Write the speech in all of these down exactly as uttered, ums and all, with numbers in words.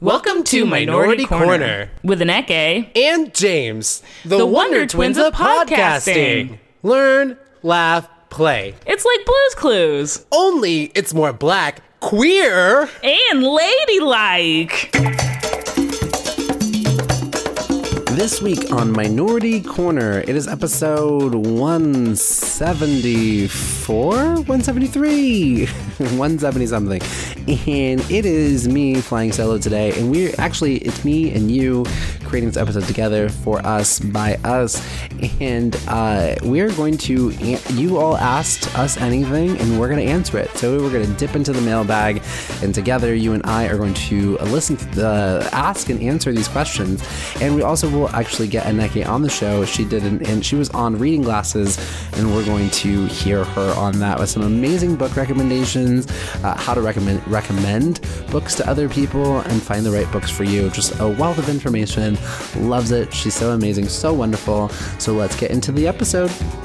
Welcome to Minority, Minority Corner, Corner with Aneke and James, the, the Wonder, Wonder Twins, Twins of podcasting. podcasting. Learn, laugh, play. It's like Blue's Clues. Only it's more black, queer, and ladylike. This week on Minority Corner, it is episode one seventy-four? one seventy-three? one seventy something. And it is me flying solo today. And we're actually, it's me and you creating this episode together for us, by us. And uh, we're going to, you all asked us anything, and we're going to answer it. So we're going to dip into the mailbag, and together, you and I are going to listen to the, ask and answer these questions. And we also will actually get Aneke on the show. She did, an, and she was on Reading Glasses, and we're going to hear her on that with some amazing book recommendations, uh, how to recommend recommend books to other people, and find the right books for you. Just a wealth of information. Loves it. She's so amazing, so wonderful. So let's get into the episode.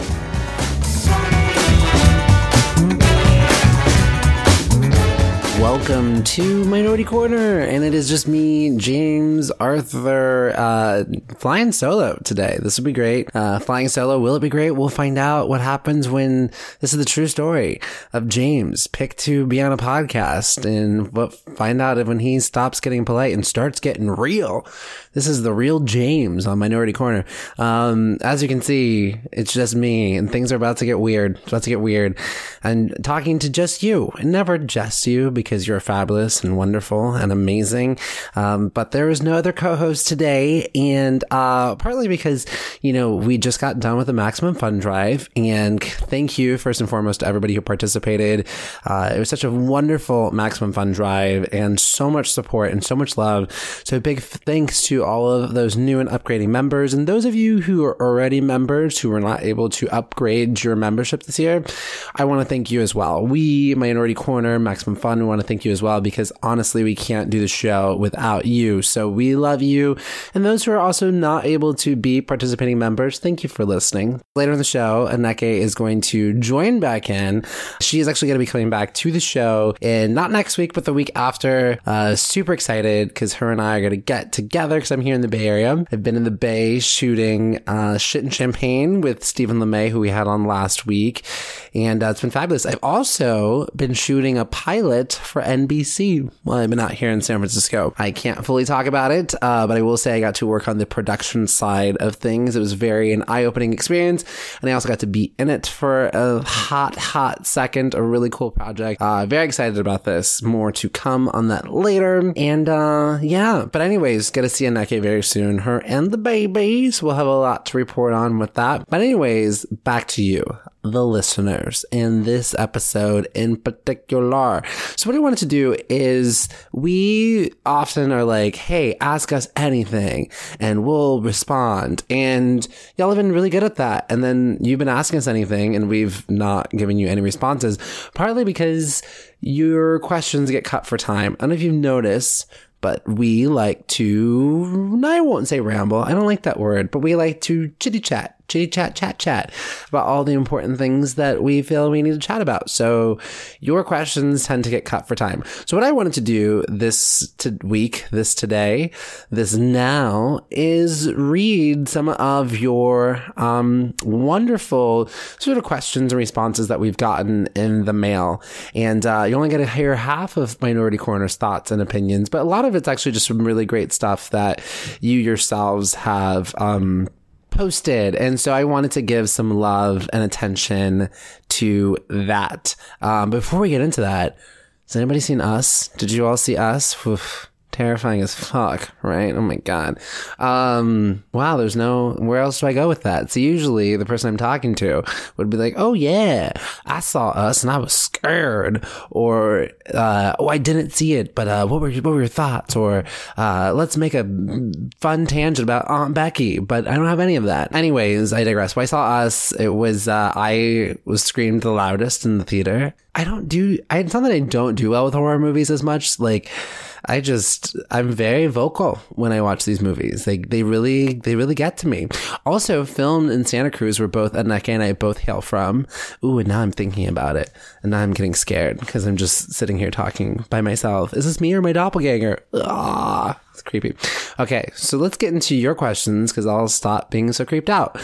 Welcome to Minority Corner, and it is just me, James, Arthur, uh, flying solo today. This will be great. Uh, flying solo, will it be great? We'll find out what happens when, this is the true story of James, picked to be on a podcast, and we'll find out if when he stops getting polite and starts getting real. This is the real James on Minority Corner. Um, as you can see, it's just me, and things are about to get weird. It's about to get weird. I'm talking to just you, and never just you, because you're fabulous and wonderful and amazing. Um, but there is no other co-host today, and uh, partly because, you know, we just got done with the Maximum Fun Drive, and thank you first and foremost to everybody who participated. Uh, it was such a wonderful Maximum Fun Drive, and so much support and so much love. So big thanks to all of those new and upgrading members, and those of you who are already members who were not able to upgrade your membership this year. I want to thank you as well. We, Minority Corner, Maximum Fun, we want to thank you as well, because honestly, we can't do the show without you. So we love you. And those who are also not able to be participating members, thank you for listening. Later in the show, Aneke is going to join back in. She is actually going to be coming back to the show, and not next week, but the week after. Uh, super excited, because her and I are going to get together, because I'm here in the Bay Area. I've been in the Bay shooting uh, Shit and Champagne with Stephen LeMay, who we had on last week. And uh, it's been fabulous. I've also been shooting a pilot for N B C while I've been out here in San Francisco. I can't fully talk about it, uh, but I will say I got to work on the production side of things. It was very an eye-opening experience, and I also got to be in it for a hot, hot second. A really cool project. Uh, very excited about this. More to come on that later. And uh, yeah, but anyways, get to see Aneke very soon. Her and the babies. We'll have a lot to report on with that. But anyways, back to you, the listeners, in this episode in particular. So what I wanted to do is, we often are like, hey, ask us anything and we'll respond. And y'all have been really good at that. And then you've been asking us anything and we've not given you any responses, partly because your questions get cut for time. I don't know if you've noticed, but we like to, I won't say ramble, I don't like that word, but we like to chitty chat. Chitty chat, chat, chat about all the important things that we feel we need to chat about. So your questions tend to get cut for time. So what I wanted to do this to week, this today, this now, is read some of your um, wonderful sort of questions and responses that we've gotten in the mail. And uh, you only get to hear half of Minority Corner's thoughts and opinions, but a lot of it's actually just some really great stuff that you yourselves have um posted. And so I wanted to give some love and attention to that. Um, before we get into that, has anybody seen Us? Did you all see Us? Oof. Terrifying as fuck, right? Oh my God. Um, wow, there's no, where else do I go with that? So usually the person I'm talking to would be like, oh yeah, I saw Us and I was scared. Or, uh, oh, I didn't see it, but, uh, what were, what were your thoughts? Or, uh, let's make a fun tangent about Aunt Becky, but I don't have any of that. Anyways, I digress. When I saw Us, it was, uh, I was screamed the loudest in the theater. I don't do, I, it's not that I don't do well with horror movies as much. Like, I just, I'm very vocal when I watch these movies. They they really, they really get to me. Also, filmed in Santa Cruz, where both Aneke and I both hail from. Ooh, and now I'm thinking about it. And now I'm getting scared because I'm just sitting here talking by myself. Is this me or my doppelganger? Ah, it's creepy. Okay, so let's get into your questions because I'll stop being so creeped out.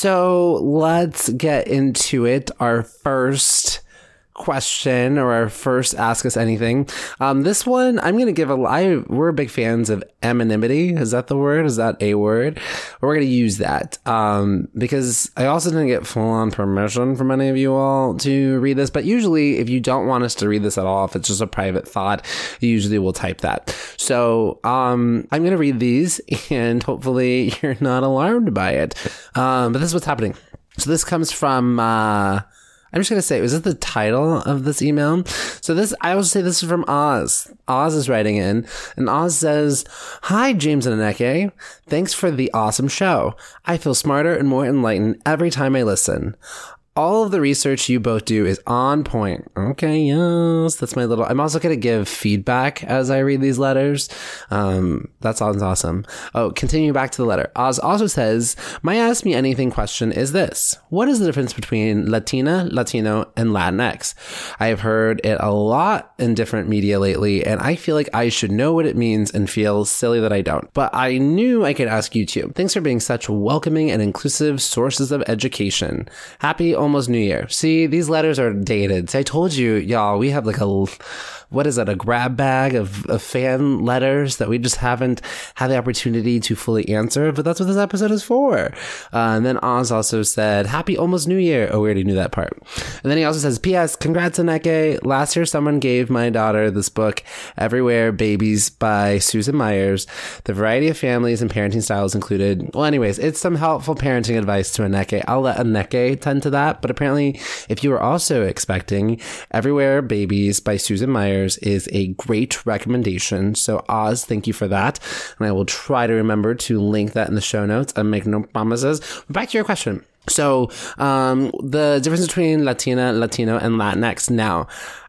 So let's get into it. Our first question, or our first Ask Us Anything. Um, this one, I'm going to give a, I, we're big fans of anonymity. Is that the word? Is that a word? We're going to use that. Um, because I also didn't get full on permission from any of you all to read this, but usually if you don't want us to read this at all, if it's just a private thought, you usually will type that. So, um, I'm going to read these and hopefully you're not alarmed by it. Um, but this is what's happening. So this comes from, uh, I'm just going to say, was it the title of this email? So this, I will say this is from Oz. Oz is writing in, and Oz says, "Hi, James and Aneke. Thanks for the awesome show. I feel smarter and more enlightened every time I listen. All of the research you both do is on point." Okay, yes, that's my little... I'm also going to give feedback as I read these letters. Um, that sounds awesome. Oh, continuing back to the letter. Oz also says, "My Ask Me Anything question is this. What is the difference between Latina, Latino, and Latinx? I have heard it a lot in different media lately, and I feel like I should know what it means and feel silly that I don't. But I knew I could ask you too. Thanks for being such welcoming and inclusive sources of education. Happy almost New Year." See, these letters are dated. See, I told you, y'all, we have like a, what is it, a grab bag of, of fan letters that we just haven't had the opportunity to fully answer, but that's what this episode is for. Uh, and then Oz also said, "Happy almost New Year." Oh, we already knew that part. And then he also says, "P S. Congrats, Aneke. Last year, someone gave my daughter this book, Everywhere Babies by Susan Myers. The variety of families and parenting styles included." Well, anyways, it's some helpful parenting advice to Aneke. I'll let Aneke tend to that. But apparently, if you were also expecting, Everywhere Babies by Susan Myers is a great recommendation. So Oz, thank you for that. And I will try to remember to link that in the show notes and make no promises. But back to your question. So um, the difference between Latina, Latino, and Latinx. Now,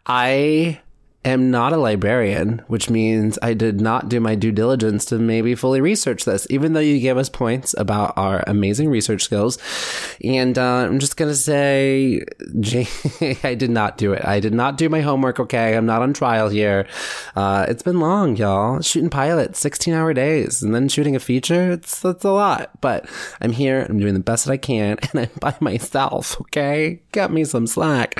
I am not a librarian, which means I did not do my due diligence to maybe fully research this, even though you gave us points about our amazing research skills. And uh, I'm just going to say, I did not do it. I did not do my homework, okay? I'm not on trial here. Uh, it's been long, y'all. Shooting pilots, sixteen hour days, and then shooting a feature, it's that's a lot. But I'm here, I'm doing the best that I can, and I'm by myself, okay? Got me some slack.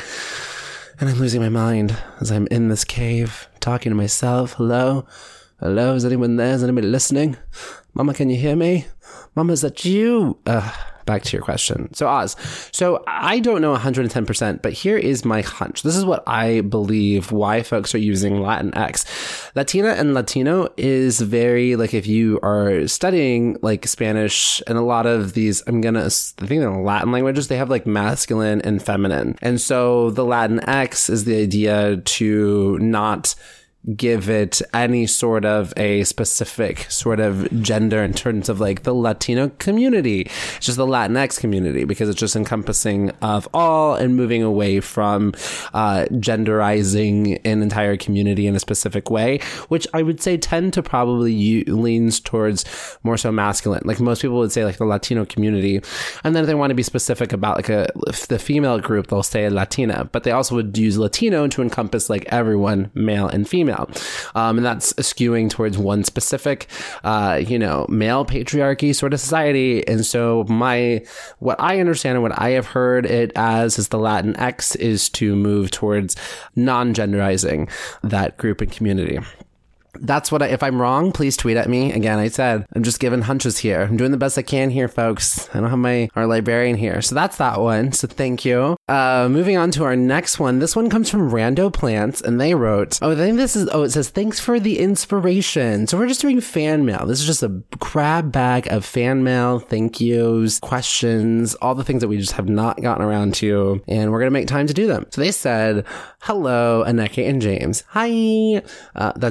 And I'm losing my mind as I'm in this cave, talking to myself. Hello? Hello? Is anyone there? Is anybody listening? Mama, can you hear me? Mama, is that you? Uh, back to your question. So, Oz. So, I don't know one hundred ten percent, but here is my hunch. This is what I believe why folks are using Latinx. Latina and Latino is very, like, if you are studying, like, Spanish and a lot of these, I'm gonna, I think they're Latin languages, they have, like, masculine and feminine. And so the Latinx is the idea to not give it any sort of a specific sort of gender in terms of like the Latino community. It's just the Latinx community because it's just encompassing of all and moving away from uh, genderizing an entire community in a specific way, which I would say tend to probably u- leans towards more so masculine. Like most people would say like the Latino community. And then if they want to be specific about like a the female group, they'll say Latina, but they also would use Latino to encompass like everyone, male and female. Um, and that's skewing towards one specific, uh, you know, male patriarchy sort of society. And so my, what I understand and what I have heard it as is the Latinx is to move towards non-genderizing that group and community. That's what I, if I'm wrong, please tweet at me. Again, I said, I'm just giving hunches here. I'm doing the best I can here, folks. I don't have my, our librarian here. So that's that one. So thank you. Uh, moving on to our next one. This one comes from Rando Plants and they wrote, oh, I think this is, oh, it says, thanks for the inspiration. So we're just doing fan mail. This is just a grab bag of fan mail, thank yous, questions, all the things that we just have not gotten around to. And we're going to make time to do them. So they said, hello, Aneke and James. Hi. Uh, that's me saying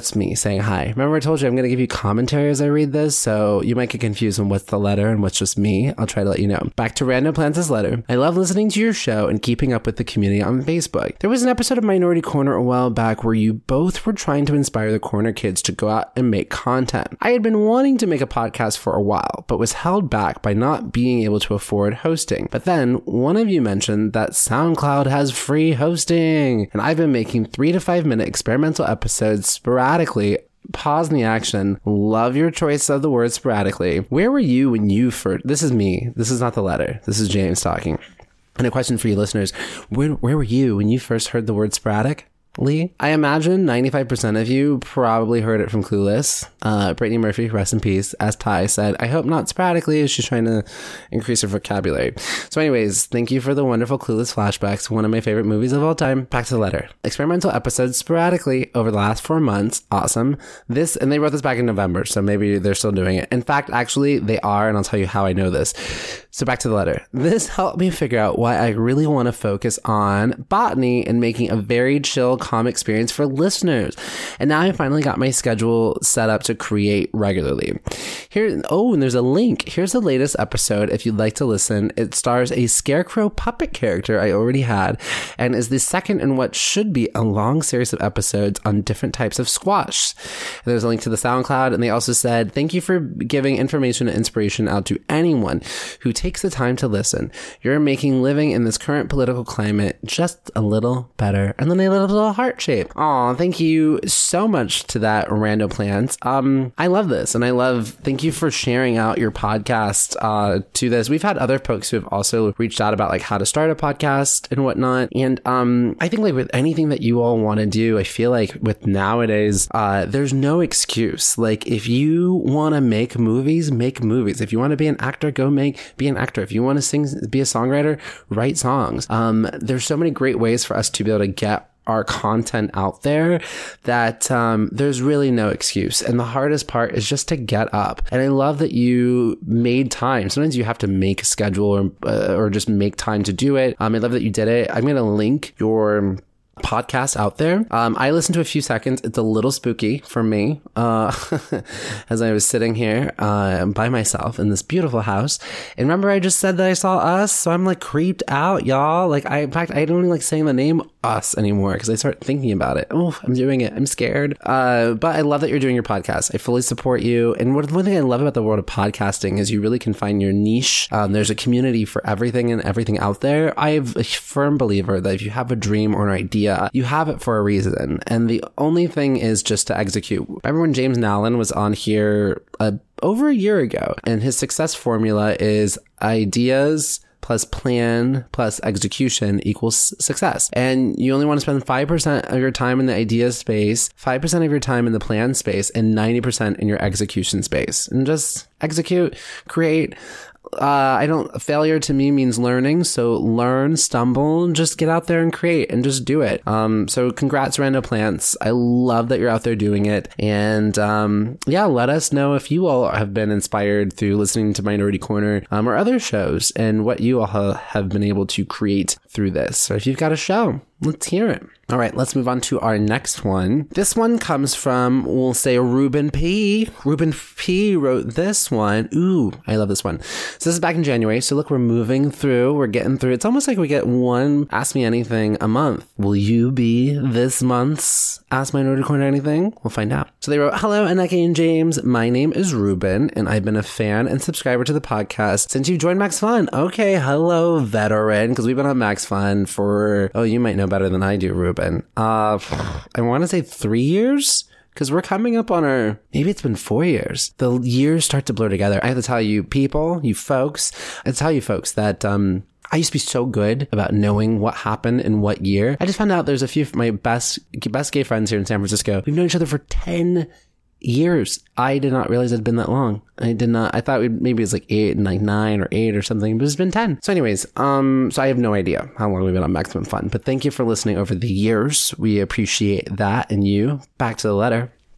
saying hi. Remember I told you I'm going to give you commentary as I read this, so you might get confused on what's the letter and what's just me. I'll try to let you know. Back to Rando Plants' letter. I love listening to your show and keeping up with the community on Facebook. There was an episode of Minority Corner a while back where you both were trying to inspire the Corner kids to go out and make content. I had been wanting to make a podcast for a while, but was held back by not being able to afford hosting. But then one of you mentioned that SoundCloud has free hosting, and I've been making three to five minute experimental episodes sporadically. Pause in the action. Love your choice of the word sporadically. Where were you when you first... This is me. This is not the letter. This is James talking. And a question for you listeners. Where, where were you when you first heard the word sporadic? Lee? I imagine ninety-five percent of you probably heard it from Clueless. Uh, Brittany Murphy, rest in peace, as Ty said, I hope not sporadically, as she's trying to increase her vocabulary. So anyways, thank you for the wonderful Clueless flashbacks, one of my favorite movies of all time. Back to the letter. Experimental episodes sporadically over the last four months. Awesome. This, and they wrote this back in November, so maybe they're still doing it. In fact, actually, they are, and I'll tell you how I know this. So back to the letter. This helped me figure out why I really want to focus on botany and making a very chill, calm experience for listeners. And now I finally got my schedule set up to create regularly. Here, oh, and there's a link. Here's the latest episode if you'd like to listen. It stars a scarecrow puppet character I already had and is the second in what should be a long series of episodes on different types of squash. And there's a link to the SoundCloud, and they also said, thank you for giving information and inspiration out to anyone who takes the time to listen. You're making living in this current political climate just a little better. And then a little heart shape. Aw, thank you so much to that Rando Plants. Um, I love this, and I love, thank you for sharing out your podcast uh, to this. We've had other folks who have also reached out about like how to start a podcast and whatnot. And um, I think like with anything that you all want to do, I feel like with nowadays, uh, there's no excuse. Like if you want to make movies, make movies. If you want to be an actor, go make, be an actor. If you want to sing, be a songwriter, write songs. Um, there's so many great ways for us to be able to get our content out there that um, there's really no excuse. And the hardest part is just to get up. And I love that you made time. Sometimes you have to make a schedule or, uh, or just make time to do it. Um, I love that you did it. I'm going to link your podcast out there. Um, I listened to a few seconds. It's a little spooky for me uh, as I was sitting here uh, by myself in this beautiful house. And remember, I just said that I saw Us, so I'm like creeped out, y'all. Like, I, in fact, I don't even like saying the name Us anymore because I start thinking about it. Oh, I'm doing it. I'm scared. Uh, but I love that you're doing your podcast. I fully support you. And what, one thing I love about the world of podcasting is you really can find your niche. Um, there's a community for everything and everything out there. I'm a firm believer that if you have a dream or an idea, you have it for a reason. And the only thing is just to execute. Remember when James Nallen was on here uh, over a year ago, and his success formula is ideas plus plan plus execution equals success. And you only want to spend five percent of your time in the idea space, five percent of your time in the plan space, and ninety percent in your execution space. And just execute, create. Uh, I don't, failure to me means learning. So learn, stumble, just get out there and create and just do it. Um, so congrats, Rando Plants. I love that you're out there doing it. And, um, yeah, let us know if you all have been inspired through listening to Minority Corner, um, or other shows and what you all ha- have been able to create through this. So if you've got a show, let's hear it. All right, let's move on to our next one. This one comes from, we'll say, Ruben P. Ruben P. wrote this one. Ooh, I love this one. So this is back in January. So look, we're moving through. We're getting through. It's almost like we get one Ask Me Anything a month. Will you be this month's Ask Minority Corner Anything? We'll find out. So they wrote, hello, Aneke and James. My name is Ruben, and I've been a fan and subscriber to the podcast since you joined Max Fun. Okay, hello, veteran, because we've been on Max Fun for, oh, you might know better than I do, Ruben. Uh, I want to say three years because we're coming up on our, maybe it's been four years. The years start to blur together. I have to tell you people, you folks, I have to tell you folks that, um, I used to be so good about knowing what happened in what year. I just found out there's a few of my best, best gay friends here in San Francisco. We've known each other for ten years. I did not realize it had been that long. I did not. I thought we'd, maybe it's like eight and like nine or eight or something, but it's been ten. So anyways, um, so I have no idea how long we've been on Maximum Fun, but thank you for listening over the years. We appreciate that and you. Back to the letter.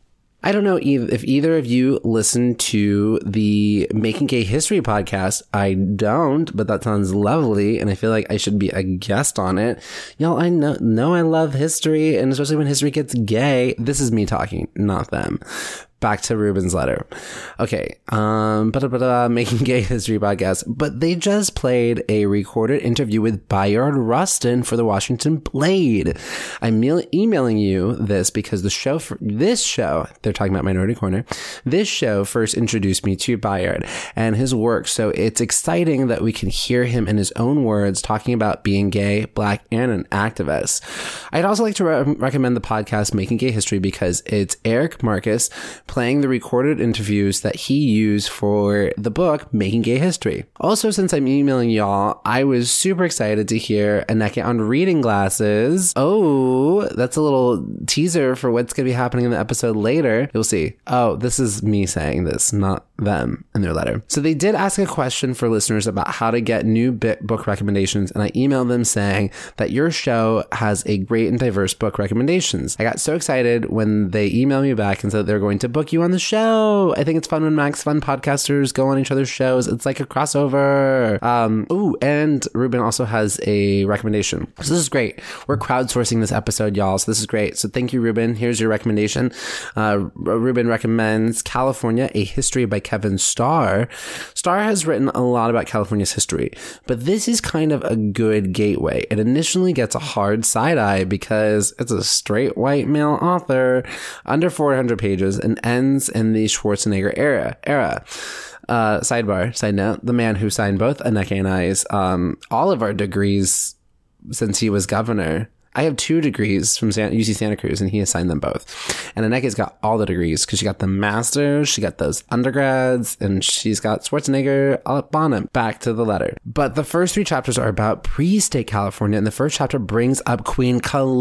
I don't know if either of you listen to the Making Gay History podcast. I don't, but that sounds lovely, and I feel like I should be a guest on it. Y'all, I know, know I love history, and especially when history gets gay. This is me talking, not them. Back to Ruben's letter. Okay, um, but uh, Making Gay History podcast. But they just played a recorded interview with Bayard Rustin for the Washington Blade. I'm me- emailing you this because the show, for this show, they're talking about Minority Corner. This show first introduced me to Bayard and his work. So it's exciting that we can hear him in his own words talking about being gay, black, and an activist. I'd also like to re- recommend the podcast Making Gay History because it's Eric Marcus playing the recorded interviews that he used for the book Making Gay History. Also, since I'm emailing y'all, I was super excited to hear Aneke on reading glasses. Oh, that's a little teaser for what's going to be happening in the episode later. You'll see. Oh, this is me saying this, not them in their letter. So they did ask a question for listeners about how to get new bit book recommendations, and I emailed them saying that your show has a great and diverse book recommendations. I got so excited when they emailed me back and said they're going to book you on the show. I think it's fun when Max Fun podcasters go on each other's shows. It's like a crossover. Um, ooh, and Ruben also has a recommendation. So this is great. We're crowdsourcing this episode, y'all. So this is great. So thank you, Ruben. Here's your recommendation. Uh, Ruben recommends California, A History by Kevin Starr. Starr has written a lot about California's history, but this is kind of a good gateway. It initially gets a hard side eye because it's a straight white male author, under four hundred pages, and ends in the Schwarzenegger era. era. Uh, sidebar, side note, the man who signed both Aneke and I's, um, all of our degrees since he was governor. I have two degrees from San- U C Santa Cruz, and he assigned them both. And Aneke's got all the degrees because she got the masters, she got those undergrads, and she's got Schwarzenegger all up on him. Back to the letter. But the first three chapters are about pre-state California, and the first chapter brings up Queen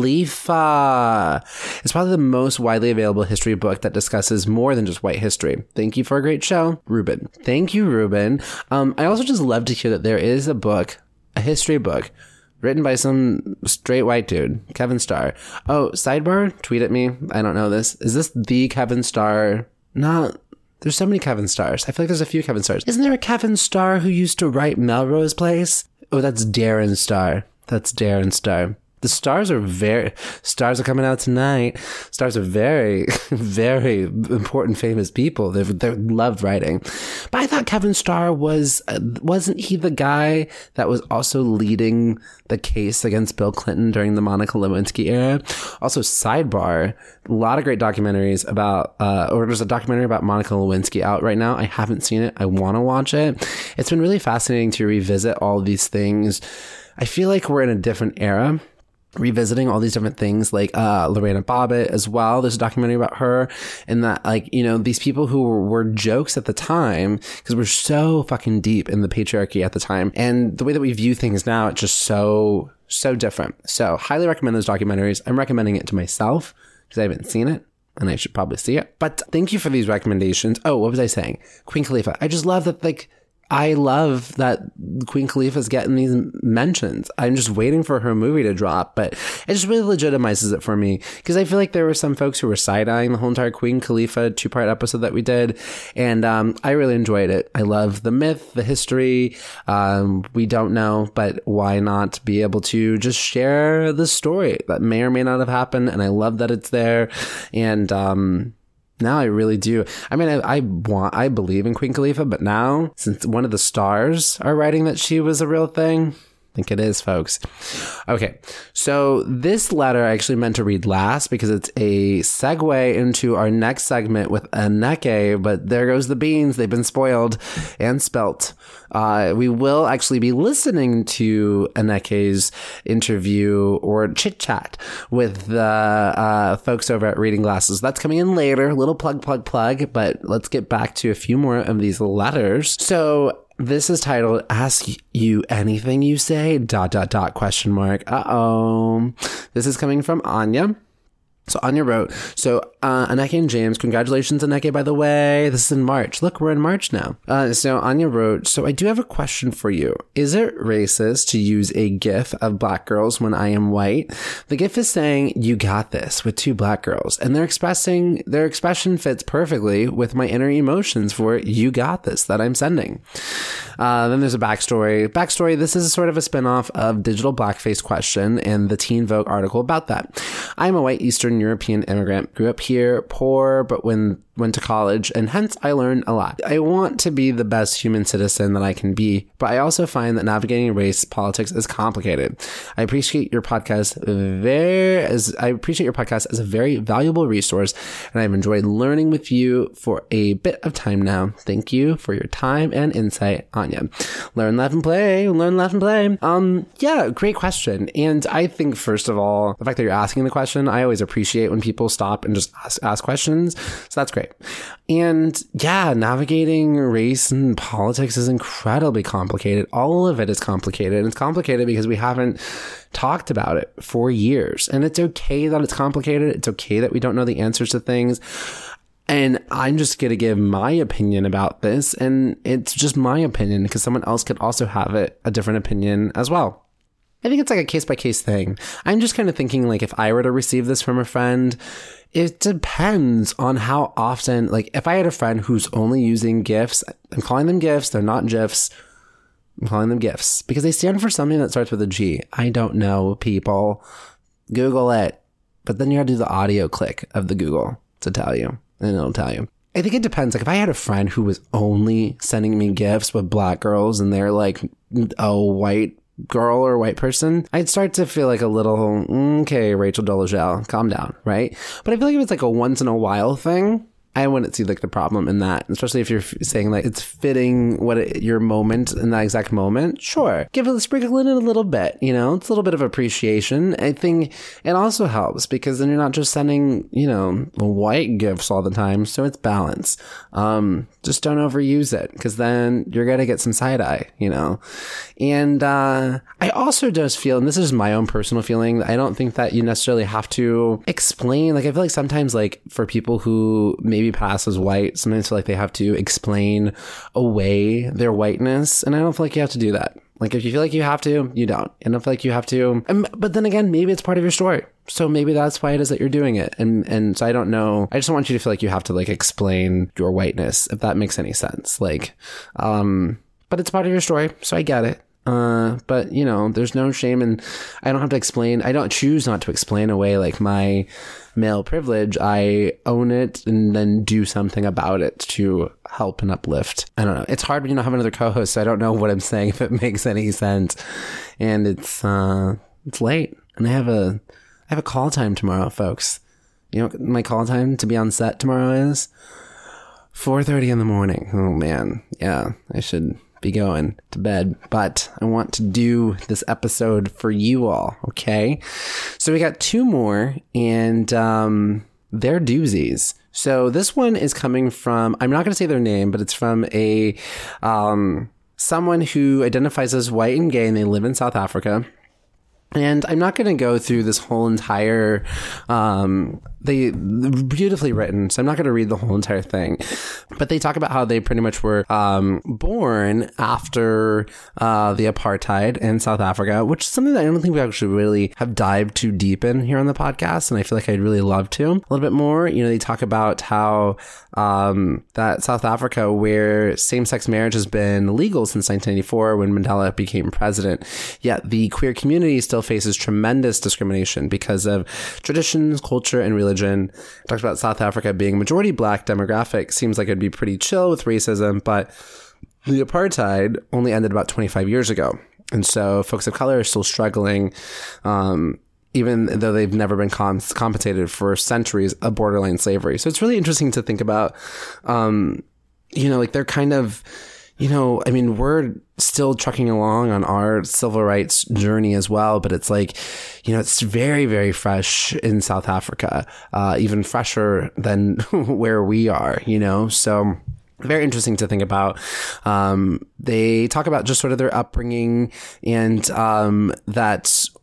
Khalifa. It's probably the most widely available history book that discusses more than just white history. Thank you for a great show, Ruben. Thank you, Ruben. Um, I also just love to hear that there is a book, a history book, written by some straight white dude, Kevin Starr. Oh, sidebar, tweet at me. I don't know this. Is this the Kevin Starr? Not. There's so many Kevin Starrs. I feel like there's a few Kevin Starrs. Isn't there a Kevin Starr who used to write Melrose Place? Oh, that's Darren Starr. That's Darren Starr. The stars are very, stars are coming out tonight. Stars are very, very important, famous people. They they love writing. But I thought Kevin Starr was, uh, wasn't he the guy that was also leading the case against Bill Clinton during the Monica Lewinsky era? Also, sidebar, a lot of great documentaries about, uh, or there's a documentary about Monica Lewinsky out right now. I haven't seen it. I want to watch it. It's been really fascinating to revisit all these things. I feel like we're in a different era, revisiting all these different things, like uh Lorena Bobbitt as well. There's a documentary about her, and that, like, you know, these people who were, were jokes at the time because we're so fucking deep in the patriarchy at the time, and the way that we view things now, it's just so so different. So highly recommend those documentaries. I'm recommending it to myself because I haven't seen it, and I should probably see it. But thank you for these recommendations. Oh, what was I saying? Queen Khalifa. I just love that, like, I love that Queen Khalifa's getting these mentions. I'm just waiting for her movie to drop, but it just really legitimizes it for me, because I feel like there were some folks who were side-eyeing the whole entire Queen Khalifa two-part episode that we did, and um, I really enjoyed it. I love the myth, the history. Um, we don't know, but why not be able to just share the story that may or may not have happened, and I love that it's there, and um now I really do. I mean, I, I want, I believe in Queen Khalifa, but now, since one of the stars are writing that she was a real thing, I think it is, folks. Okay, so this letter I actually meant to read last because it's a segue into our next segment with Aneke, but there goes the beans. They've been spoiled and spelt. Uh, we will actually be listening to Aneke's interview or chit chat with the uh, folks over at Reading Glasses. That's coming in later. Little plug, plug, plug. But let's get back to a few more of these letters. So this is titled "Ask You Anything You Say?" dot dot dot question mark. Uh oh. This is coming from Anya. So Anya wrote, so uh, Aneke and James, congratulations, Aneke, by the way. This is in March. Look, we're in March now. Uh, so Anya wrote, so I do have a question for you. Is it racist to use a GIF of black girls when I am white? The GIF is saying, you got this, with two black girls. And they're expressing, their expression fits perfectly with my inner emotions for you got this that I'm sending. Uh, then there's a backstory. Backstory, this is sort of a spinoff of Digital Blackface Question and the Teen Vogue article about that. I'm a white Eastern European immigrant, grew up here, poor, but when went to college, and hence I learned a lot. I want to be the best human citizen that I can be, but I also find that navigating race politics is complicated. I appreciate your podcast very as I appreciate your podcast as a very valuable resource, and I've enjoyed learning with you for a bit of time now. Thank you for your time and insight, Anya. Learn, laugh, and play. Learn, laugh, and play. Um, yeah, great question. And I think first of all, the fact that you're asking the question, I always appreciate when people stop and just ask, ask questions. So that's great. And yeah, navigating race and politics is incredibly complicated. All of it is complicated. And it's complicated because we haven't talked about it for years. And it's okay that it's complicated. It's okay that we don't know the answers to things. And I'm just going to give my opinion about this. And it's just my opinion because someone else could also have it, a different opinion as well. I think it's like a case by case thing. I'm just kind of thinking like if I were to receive this from a friend, it depends on how often, like if I had a friend who's only using GIFs, I'm calling them GIFs, they're not GIFs, I'm calling them GIFs because they stand for something that starts with a G. I don't know, people. Google it. But then you gotta do the audio click of the Google to tell you, and it'll tell you. I think it depends. Like if I had a friend who was only sending me GIFs with black girls and they're like a white girl or white person, I'd start to feel like a little, okay, Rachel Dolezal, calm down, right? But I feel like if it's like a once in a while thing, I wouldn't see like the problem in that, especially if you're saying like it's fitting what it, your moment in that exact moment. Sure, give it, sprinkle it in a little bit, you know, it's a little bit of appreciation. I think it also helps because then you're not just sending, you know, white gifts all the time, so it's balance. Um, just don't overuse it because then you're gonna get some side eye, you know. And uh, I also just feel, and this is my own personal feeling, I don't think that you necessarily have to explain. Like I feel like sometimes, like for people who maybe pass as white, sometimes feel like they have to explain away their whiteness, and I don't feel like you have to do that. Like if you feel like you have to, you don't. I don't feel like you have to. Um, but then again, maybe it's part of your story. So maybe that's why it is that you're doing it. And and so I don't know. I just don't want you to feel like you have to like explain your whiteness, if that makes any sense. Like, um, but it's part of your story. So I get it. Uh, but you know, there's no shame, and I don't have to explain. I don't choose not to explain away like my male privilege. I own it and then do something about it to help and uplift. I don't know. It's hard when you don't have another co-host, so I don't know what I'm saying if it makes any sense. And it's uh, it's late, and I have a I have a call time tomorrow, folks. You know what my call time to be on set tomorrow is? four thirty in the morning. Oh man, yeah, I should be going to bed, but I want to do this episode for you all. Okay, so we got two more, and um they're doozies. So this one is coming from, I'm not going to say their name, but it's from a um someone who identifies as white and gay, and they live in South Africa. And I'm not going to go through this whole entire, um, they beautifully written, so I'm not going to read the whole entire thing, but they talk about how they pretty much were, um, born after, uh, the apartheid in South Africa, which is something that I don't think we actually really have dived too deep in here on the podcast. And I feel like I'd really love to a little bit more. You know, they talk about how, um, that South Africa, where same-sex marriage has been legal since nineteen eighty-four when Mandela became president, yet the queer community still faces tremendous discrimination because of traditions, culture, and religion. Talks about South Africa being majority black demographic. Seems like it'd be pretty chill with racism, but the apartheid only ended about twenty-five years ago. And so folks of color are still struggling, um, even though they've never been comp- compensated for centuries of borderline slavery. So it's really interesting to think about, um, you know, like they're kind of, you know, I mean, we're still trucking along on our civil rights journey as well, but it's like, you know, it's very, very fresh in South Africa, uh, even fresher than where we are, you know, so very interesting to think about. Um, they talk about just sort of their upbringing and um, that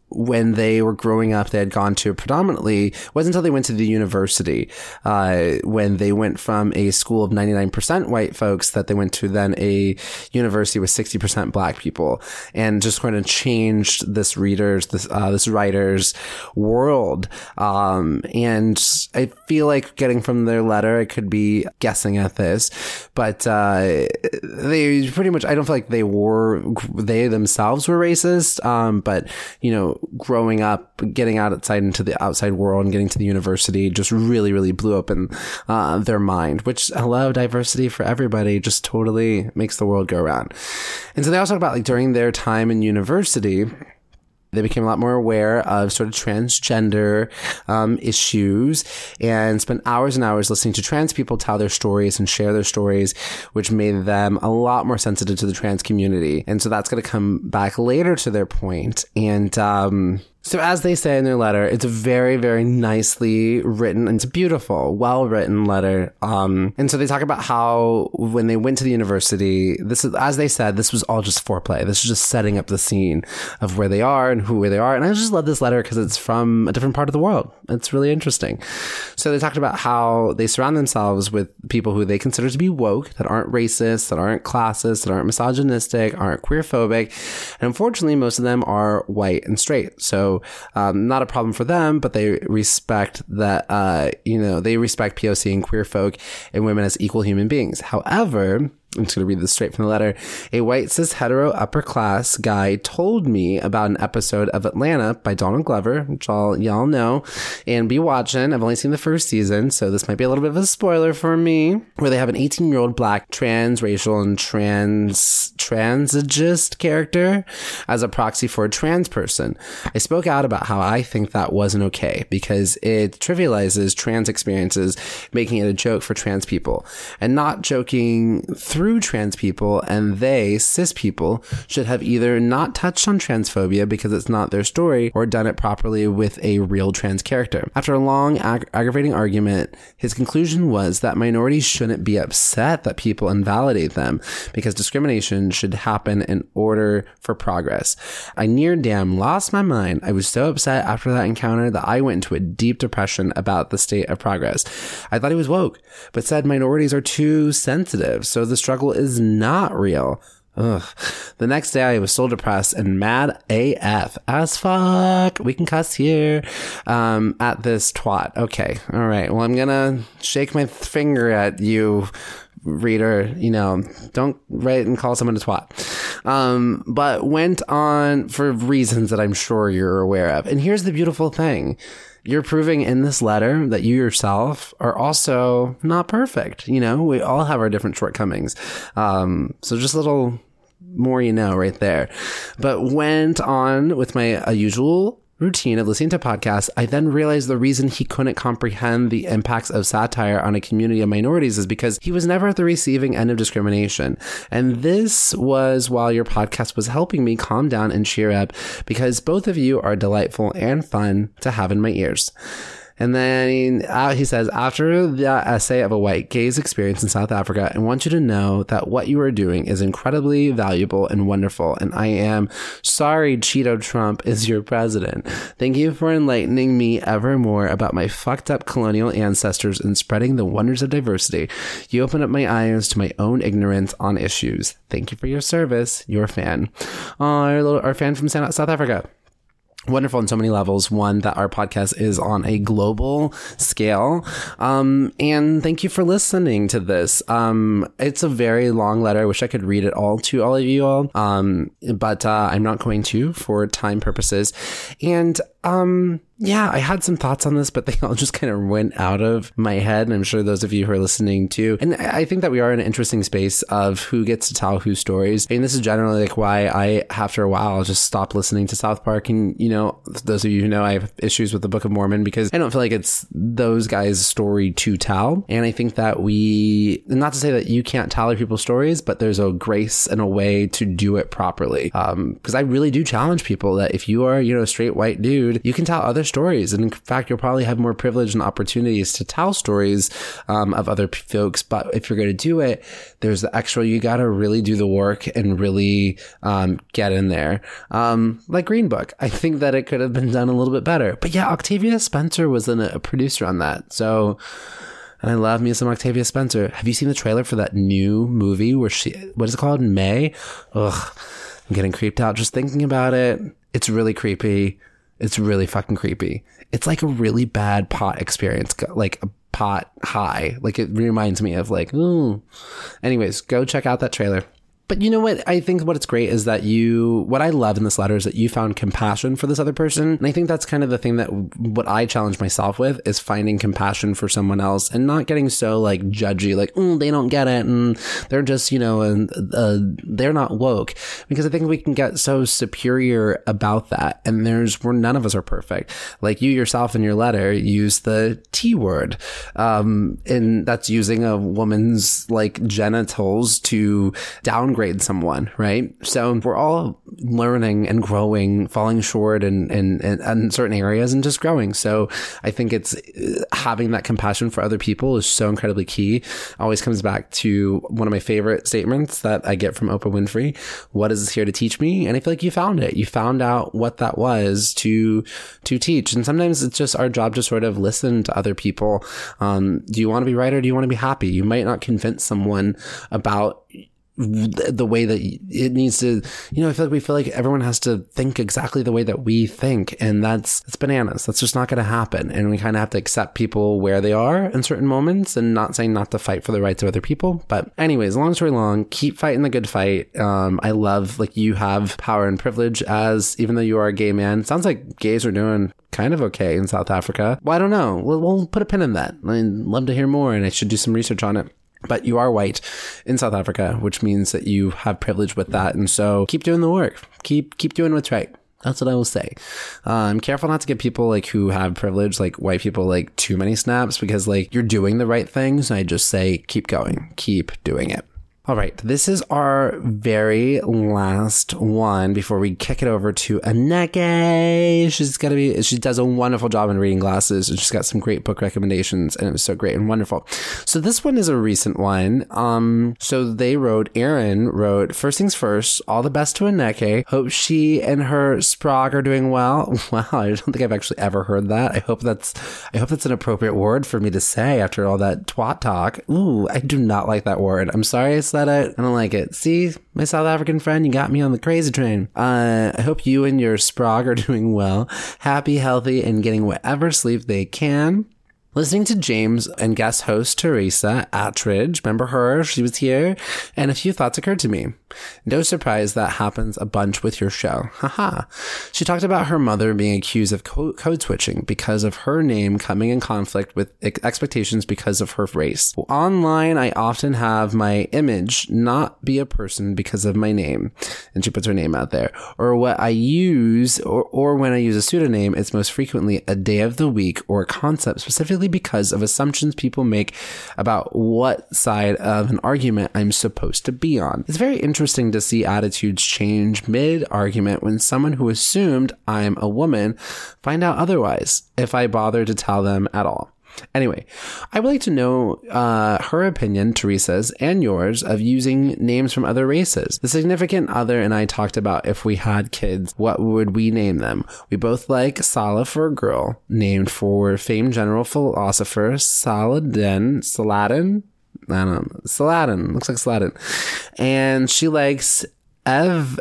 when they were growing up, they had gone to predominantly, it wasn't until they went to the university, uh, when they went from a school of ninety-nine percent white folks that they went to then a university with sixty percent black people, and just kind of changed this reader's, this, uh, this writer's world. Um, and I feel like getting from their letter, I could be guessing at this, but, uh, they pretty much, I don't feel like they were, they themselves were racist. Um, but, you know, growing up, getting outside into the outside world and getting to the university just really, really blew open, uh, their mind, which, hello, diversity for everybody just totally makes the world go round. And so they also talk about like during their time in university, they became a lot more aware of sort of transgender um, issues and spent hours and hours listening to trans people tell their stories and share their stories, which made them a lot more sensitive to the trans community. And so that's going to come back later to their point. And um, so as they say in their letter, it's a very, very nicely written, and it's a beautiful, well-written letter. Um, and so they talk about how when they went to the university, this is, as they said, this was all just foreplay. This is just setting up the scene of where they are and who where they are. And I just love this letter because it's from a different part of the world. It's really interesting. So they talked about how they surround themselves with people who they consider to be woke, that aren't racist, that aren't classist, that aren't misogynistic, aren't queerphobic. And unfortunately, most of them are white and straight. So um, not a problem for them, but they respect that, uh, you know, they respect P O C and queer folk and women as equal human beings. However, I'm just going to read this straight from the letter. A white cis hetero upper class guy told me about an episode of Atlanta by Donald Glover, which all y'all know and be watching. I've only seen the first season, so this might be a little bit of a spoiler for me, where they have an eighteen year old black transracial and trans transagist character as a proxy for a trans person. I spoke out about how I think that wasn't okay because it trivializes trans experiences, making it a joke for trans people, and not joking through through trans people, and they, cis people, should have either not touched on transphobia because it's not their story or done it properly with a real trans character. After a long, ag- aggravating argument, his conclusion was that minorities shouldn't be upset that people invalidate them because discrimination should happen in order for progress. I near damn lost my mind. I was so upset after that encounter that I went into a deep depression about the state of progress. I thought he was woke, but said minorities are too sensitive, so the struggle is not real. Ugh. The next day I was so depressed and mad A F as fuck. We can cuss here. Um, at this twat. Okay. All right. Well, I'm gonna shake my finger at you, reader. You know, don't write and call someone a twat. Um, but went on for reasons that I'm sure you're aware of. And here's the beautiful thing. You're proving in this letter that you yourself are also not perfect. You know, we all have our different shortcomings. Um, so just a little more, you know, right there. But went on with my uh, usual routine of listening to podcasts. I then realized the reason he couldn't comprehend the impacts of satire on a community of minorities is because he was never at the receiving end of discrimination. And this was while your podcast was helping me calm down and cheer up, because both of you are delightful and fun to have in my ears. And then uh, he says, after the essay of a white gay's experience in South Africa, I want you to know that what you are doing is incredibly valuable and wonderful. And I am sorry Cheeto Trump is your president. Thank you for enlightening me ever more about my fucked up colonial ancestors and spreading the wonders of diversity. You opened up my eyes to my own ignorance on issues. Thank you for your service. Your fan. Uh, our, little, our fan from South Africa. Wonderful on so many levels. One, that our podcast is on a global scale. Um, and thank you for listening to this. Um, it's a very long letter. I wish I could read it all to all of you all. Um, but, uh, I'm not going to for time purposes. And, um, yeah, I had some thoughts on this, but they all just kind of went out of my head. And I'm sure those of you who are listening too. And I think that we are in an interesting space of who gets to tell whose stories. And this is generally like why I, after a while, just stopped listening to South Park. And, you know, those of you who know, I have issues with the Book of Mormon because I don't feel like it's those guys' story to tell. And I think that we, not to say that you can't tell other people's stories, but there's a grace and a way to do it properly. Um, because I really do challenge people that if you are, you know, a straight white dude attitude, you can tell other stories. And in fact, you'll probably have more privilege and opportunities to tell stories um, of other p- folks. But if you're going to do it, there's the extra, you got to really do the work and really um, get in there. Um, like Green Book, I think that it could have been done a little bit better. But yeah, Octavia Spencer was an, a producer on that. So, and I love me some Octavia Spencer. Have you seen the trailer for that new movie where she, what is it called? May? Ugh, I'm getting creeped out just thinking about it. It's really creepy. It's really fucking creepy. It's like a really bad pot experience, like a pot high. Like it reminds me of like, ooh. Anyways, go check out that trailer. But you know what? I think what's great is that you, what I love in this letter is that you found compassion for this other person. And I think that's kind of the thing that what I challenge myself with is finding compassion for someone else and not getting so like judgy, like, mm, they don't get it. And they're just, you know, and uh, they're not woke, because I think we can get so superior about that. And there's, where none of us are perfect. Like you yourself in your letter use the T word. Um, and that's using a woman's like genitals to downgrade someone, right? So we're all learning and growing, falling short in, in, in, in certain areas and just growing. So I think it's having that compassion for other people is so incredibly key. Always comes back to one of my favorite statements that I get from Oprah Winfrey. What is this here to teach me? And I feel like you found it. You found out what that was to, to teach. And sometimes it's just our job to sort of listen to other people. Um, do you want to be right or do you want to be happy? You might not convince someone about the way that it needs to, you know, I feel like we feel like everyone has to think exactly the way that we think. And that's, it's bananas. That's just not going to happen. And we kind of have to accept people where they are in certain moments, and not saying not to fight for the rights of other people. But anyways, long story long, keep fighting the good fight. Um, I love, like, you have power and privilege as, even though you are a gay man, sounds like gays are doing kind of okay in South Africa. Well, I don't know. We'll, we'll put a pin in that. I'd love to hear more, and I should do some research on it. But you are white in South Africa, which means that you have privilege with that. And so keep doing the work. Keep keep doing what's right. That's what I will say. Um, careful not to give people like who have privilege, like white people, like too many snaps, because like you're doing the right things. I just say keep going. Keep doing it. All right, this is our very last one before we kick it over to Aneke. She's got to be, she does a wonderful job in reading glasses, and she's got some great book recommendations, and it was so great and wonderful. So this one is a recent one. Um, so they wrote, Aaron wrote, first things first, all the best to Aneke. Hope she and her Sprague are doing well. Wow, I don't think I've actually ever heard that. I hope that's, I hope that's an appropriate word for me to say after all that twat talk. Ooh, I do not like that word. I'm sorry I said it. I don't like it. See, my South African friend, you got me on the crazy train. Uh, I hope you and your Sprague are doing well, happy, healthy, and getting whatever sleep they can. Listening to James and guest host Teresa Attridge, remember her? She was here, and a few thoughts occurred to me. No surprise that happens a bunch with your show. Haha. She talked about her mother being accused of co- code switching because of her name coming in conflict with ex- expectations because of her race. Well, online, I often have my image not be a person because of my name, and she puts her name out there. Or what I use, or, or when I use a pseudonym, it's most frequently a day of the week or a concept specifically because of assumptions people make about what side of an argument I'm supposed to be on. It's very interesting to see attitudes change mid-argument when someone who assumed I'm a woman find out otherwise, if I bother to tell them at all. Anyway, I would like to know uh, her opinion, Teresa's, and yours, of using names from other races. The significant other and I talked about if we had kids, what would we name them? We both like Salah for a girl, named for famed general philosopher Saladin, Saladin? I don't know. Saladin. Looks like Saladin. And she likes Ev,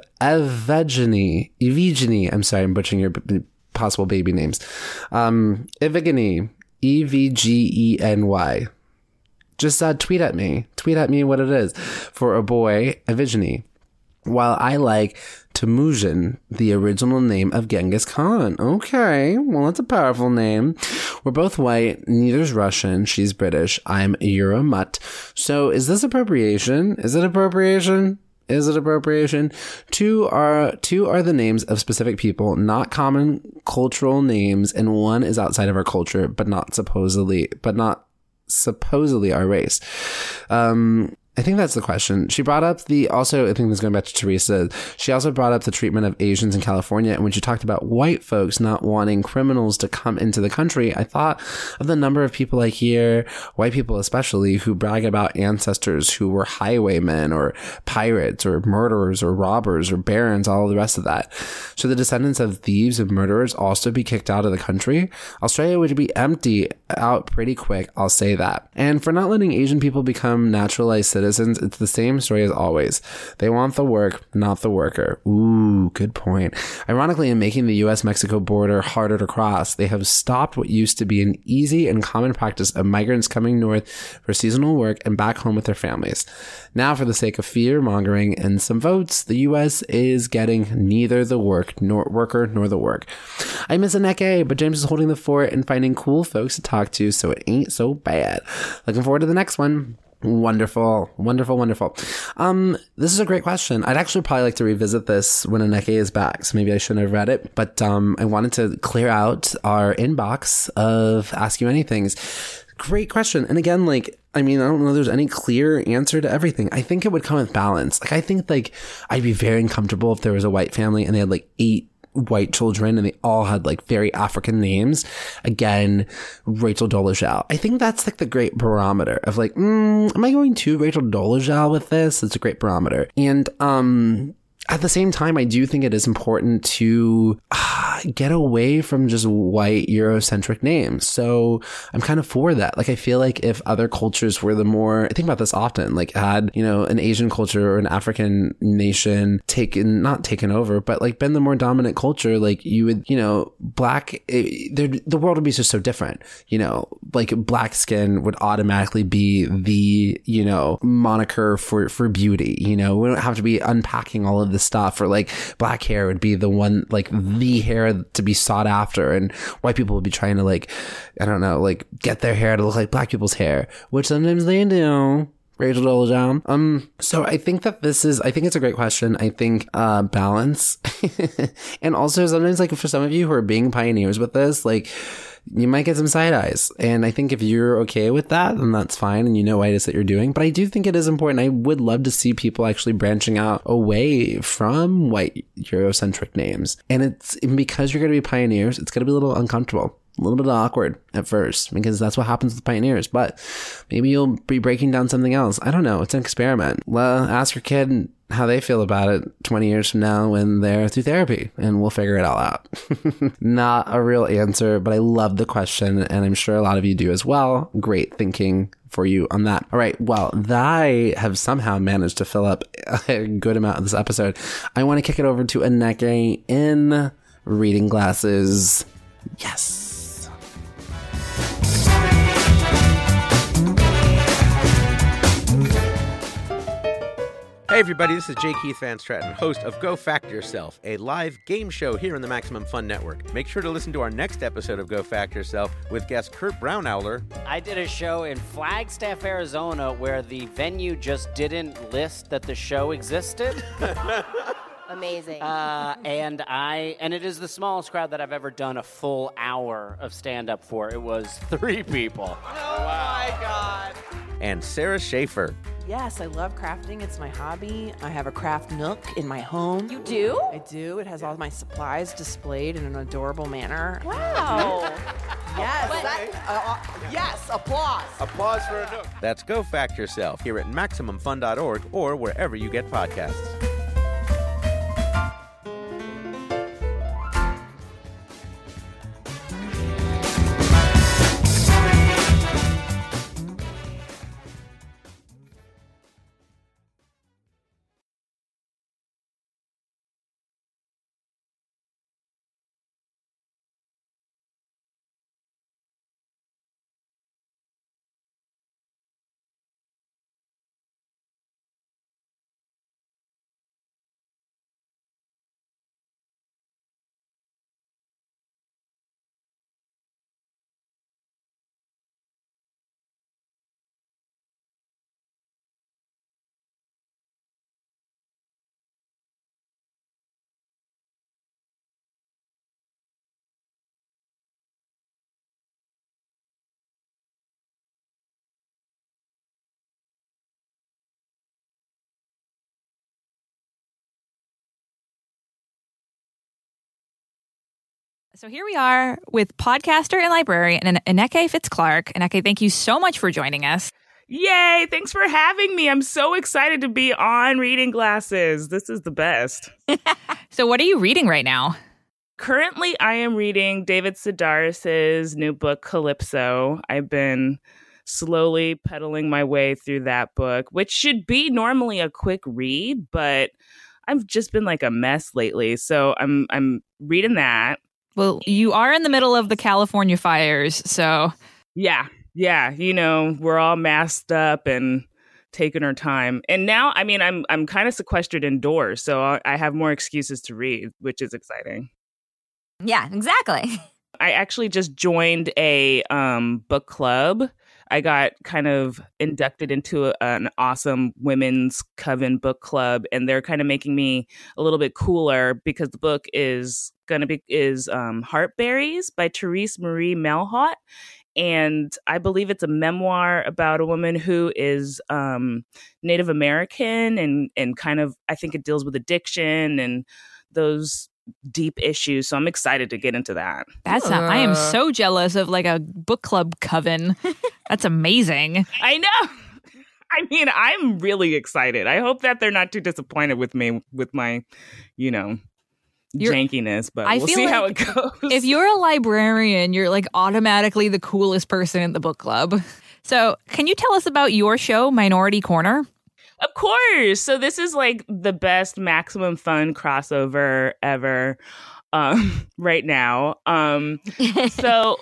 Evgeny. Evgeny. I'm sorry, I'm butchering your b- possible baby names. Um, Evgeny. E V G E N Y. Just uh, tweet at me. Tweet at me what it is. For a boy, Evgeny. While I like Temujin, the original name of Genghis Khan. Okay, well, that's a powerful name. We're both white. Neither's Russian. She's British. I'm Euromut. So is this appropriation? Is it appropriation? Is it appropriation? Two are two are the names of specific people, not common cultural names, and one is outside of our culture, but not supposedly, but not supposedly our race. Um, I think that's the question. She brought up the, also, I think this is going back to Teresa, she also brought up the treatment of Asians in California. And when she talked about white folks not wanting criminals to come into the country, I thought of the number of people I hear, white people especially, who brag about ancestors who were highwaymen or pirates or murderers or robbers or barons, all the rest of that. Should the descendants of thieves and murderers also be kicked out of the country? Australia would be empty out pretty quick, I'll say that. And for not letting Asian people become naturalized citizens, it's the same story as always. They want the work, not the worker. Ooh, good point. Ironically, in making the U S Mexico border harder to cross, they have stopped what used to be an easy and common practice of migrants coming north for seasonal work and back home with their families. Now, for the sake of fear mongering and some votes, the U S is getting neither the work nor worker nor the work. I miss a Neke, but James is holding the fort and finding cool folks to talk to, so it ain't so bad. Looking forward to the next one. Wonderful, wonderful, wonderful. Um, this is a great question. I'd actually probably like to revisit this when Aneke is back, so maybe I shouldn't have read it. But um, I wanted to clear out our inbox of Ask You Anythings. Great question. And again, like, I mean, I don't know if there's any clear answer to everything. I think it would come with balance. Like, I think, like, I'd be very uncomfortable if there was a white family and they had, like, eight white children and they all had like very African names. Again, Rachel Dolezal. I think that's like the great barometer of like, mm, am I going to Rachel Dolezal with this? It's a great barometer. And um at the same time, I do think it is important to uh, get away from just white Eurocentric names. So I'm kind of for that. Like, I feel like if other cultures were the more, I think about this often, like had, you know, an Asian culture or an African nation taken, not taken over, but like been the more dominant culture, like you would, you know, black, it, the world would be just so different, you know, like black skin would automatically be the, you know, moniker for, for beauty. You know, we don't have to be unpacking all of this stuff, or like black hair would be the one, like the hair to be sought after, and white people would be trying to like, I don't know, like get their hair to look like black people's hair, which sometimes they do. Rachel Dolezal. Um, so I think that this is, I think it's a great question. I think, uh, balance. And also sometimes like for some of you who are being pioneers with this, like, you might get some side eyes. And I think if you're okay with that, then that's fine. And you know what it is that you're doing. But I do think it is important. I would love to see people actually branching out away from white Eurocentric names. And it's because you're going to be pioneers, it's going to be a little uncomfortable. A little bit awkward at first, because that's what happens with pioneers, but maybe you'll be breaking down something else. I don't know. It's an experiment. Well, ask your kid how they feel about it twenty years from now when they're through therapy, and we'll figure it all out. Not a real answer, but I love the question, and I'm sure a lot of you do as well. Great thinking for you on that. All right. Well, I have somehow managed to fill up a good amount of this episode. I want to kick it over to Aneke in reading glasses. Yes. Hey everybody, this is J. Keith Van Stratton, host of Go Fact Yourself, a live game show here on the Maximum Fun Network. Make sure to listen to our next episode of Go Fact Yourself with guest Kurt Brownowler. I did a show in Flagstaff, Arizona, where the venue just didn't list that the show existed. Amazing. Uh, and I, and it is the smallest crowd that I've ever done a full hour of stand-up for. It was three people. Oh my God. And Sarah Schaefer. Yes, I love crafting. It's my hobby. I have a craft nook in my home. You do? I do. It has all my supplies displayed in an adorable manner. Wow. Yes. That, uh, uh, yes. Applause. Applause for a nook. That's Go Fact Yourself here at Maximum Fun dot org or wherever you get podcasts. So here we are with podcaster and librarian Aneke Fitz-Clark. Aneke, thank you so much for joining us. Yay, thanks for having me. I'm so excited to be on Reading Glasses. This is the best. So what are you reading right now? Currently, I am reading David Sedaris's new book, Calypso. I've been slowly pedaling my way through that book, which should be normally a quick read, but I've just been like a mess lately. So I'm I'm reading that. Well, you are in the middle of the California fires, so... Yeah, yeah. You know, we're all masked up and taking our time. And now, I mean, I'm I'm kind of sequestered indoors, so I I have more excuses to read, which is exciting. Yeah, exactly. I actually just joined a um, book club. I got kind of inducted into a, an awesome women's coven book club, and they're kind of making me a little bit cooler because the book is going to be is um, Heartberries by Therese Marie Melhot. And I believe it's a memoir about a woman who is um, Native American and, and kind of, I think it deals with addiction and those deep issues. So I'm excited to get into that. That's not, I am so jealous of like a book club coven. That's amazing. I know. I mean, I'm really excited. I hope that they're not too disappointed with me with my, you know, You're, jankiness, but I we'll see like how it goes. If you're a librarian, you're like automatically the coolest person in the book club. So can you tell us about your show, Minority Corner? Of course. So this is like the best Maximum Fun crossover ever um, right now. Um, so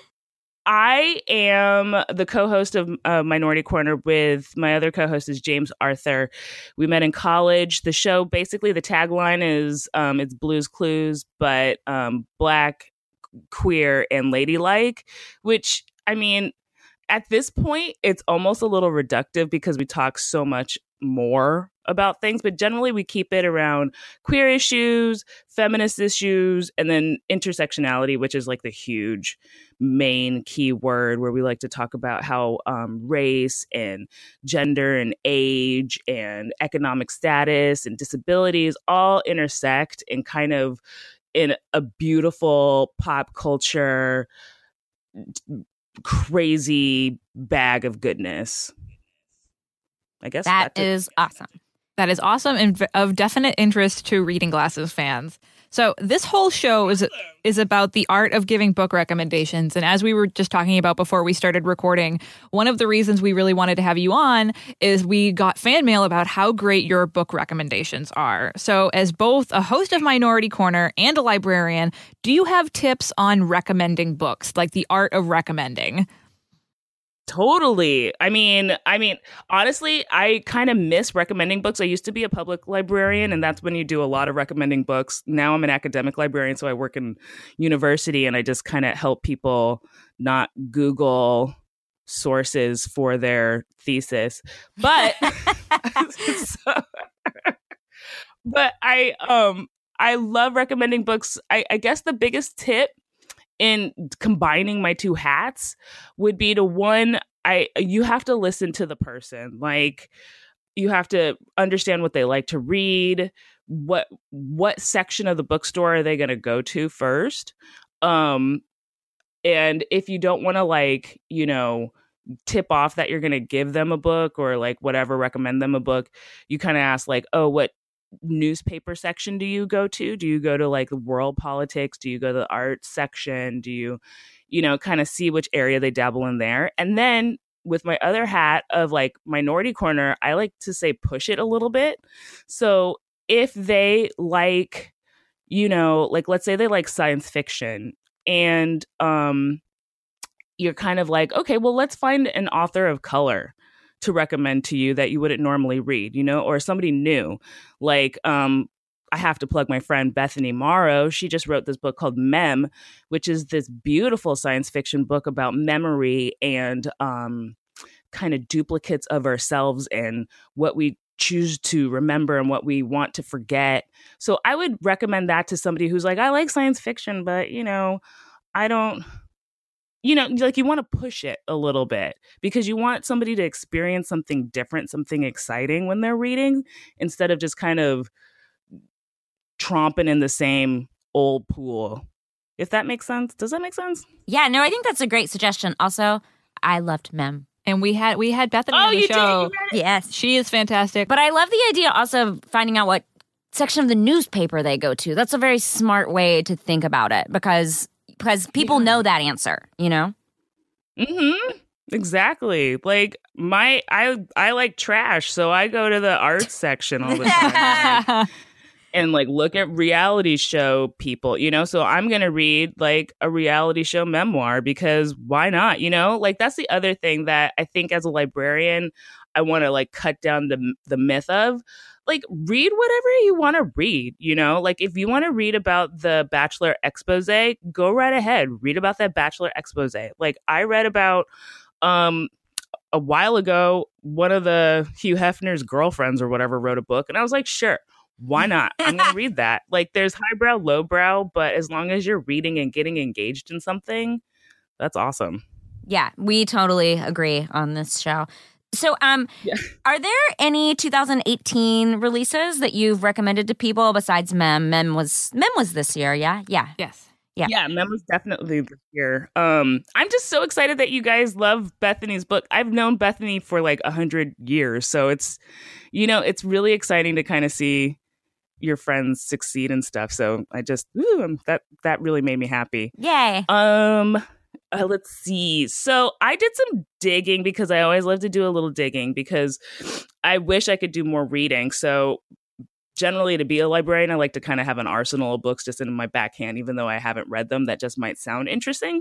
I am the co-host of uh, Minority Corner with my other co-host is James Arthur. We met in college. The show, basically the tagline is um, it's Blue's Clues, but um, Black, queer, and ladylike, which, I mean, at this point, it's almost a little reductive because we talk so much more about things, but generally we keep it around queer issues, feminist issues, and then intersectionality, which is like the huge main key word where we like to talk about how um, race and gender and age and economic status and disabilities all intersect and kind of in a beautiful pop culture crazy bag of goodness. I guess that that's is it. awesome. That is awesome and of definite interest to Reading Glasses fans. So this whole show is is about the art of giving book recommendations. And as we were just talking about before we started recording, one of the reasons we really wanted to have you on is we got fan mail about how great your book recommendations are. So as both a host of Minority Corner and a librarian, do you have tips on recommending books, like the art of recommending? Totally. I mean, I mean, honestly, I kind of miss recommending books. I used to be a public librarian, and that's when you do a lot of recommending books. Now I'm an academic librarian, so I work in university, and I just kind of help people not Google sources for their thesis. But, so, but I, um, I love recommending books. I, I guess the biggest tip in combining my two hats would be to one, I you have to listen to the person. Like you have to understand what they like to read, what what section of the bookstore are they going to go to first. Um and if you don't want to like, you know, tip off that you're going to give them a book or like whatever, recommend them a book, you kind of ask like, "Oh, what newspaper section do you go to? Do you go to like the world politics? Do you go to the arts section? Do you, you know, kind of see which area they dabble in there?" And then with my other hat of like Minority Corner, I like to say push it a little bit. So if they like, you know, like let's say they like science fiction and um, you're kind of like, okay, well, let's find an author of color to recommend to you that you wouldn't normally read, you know, or somebody new. Like, um, I have to plug my friend Bethany Morrow. She just wrote this book called Mem, which is this beautiful science fiction book about memory and um, kind of duplicates of ourselves and what we choose to remember and what we want to forget. So I would recommend that to somebody who's like, I like science fiction, but, you know, I don't... You know, like you want to push it a little bit because you want somebody to experience something different, something exciting when they're reading instead of just kind of tromping in the same old pool if that makes sense. Does that make sense? Yeah, no, I think that's a great suggestion. Also, I loved Mem. And we had we had Bethany Oh, on the you did? show. You read it? Yes. She is fantastic. But I love the idea also of finding out what section of the newspaper they go to. That's a very smart way to think about it because because people Yeah. know that answer, you know? Mm-hmm. Exactly. Like my I I like trash, so I go to the arts section all the time. And like look at reality show people, you know? So I'm going to read like a reality show memoir because why not, you know? Like that's the other thing that I think as a librarian I want to like cut down the the myth of. Like read whatever you want to read, you know? Like if you want to read about the Bachelor expose, go right ahead. Read about that Bachelor expose. Like I read about um a while ago one of the Hugh Hefner's girlfriends or whatever wrote a book and I was like, sure. Why not? I'm going to read that. Like there's highbrow, lowbrow, but as long as you're reading and getting engaged in something, that's awesome. Yeah, we totally agree on this show. So, um, Yeah. are there any two thousand eighteen releases that you've recommended to people besides Mem? Mem was Mem was this year, yeah? Yeah. Yes. Yeah. Yeah, Mem was definitely this year. Um, I'm just so excited that you guys love Bethany's book. I've known Bethany for like a hundred years. So it's, you know, it's really exciting to kind of see your friends succeed and stuff. So I just, ooh, um, that, that really made me happy. Yay. Um, uh, let's see. So I did some digging because I always love to do a little digging because I wish I could do more reading. So generally to be a librarian, I like to kind of have an arsenal of books just in my backhand, even though I haven't read them, that just might sound interesting.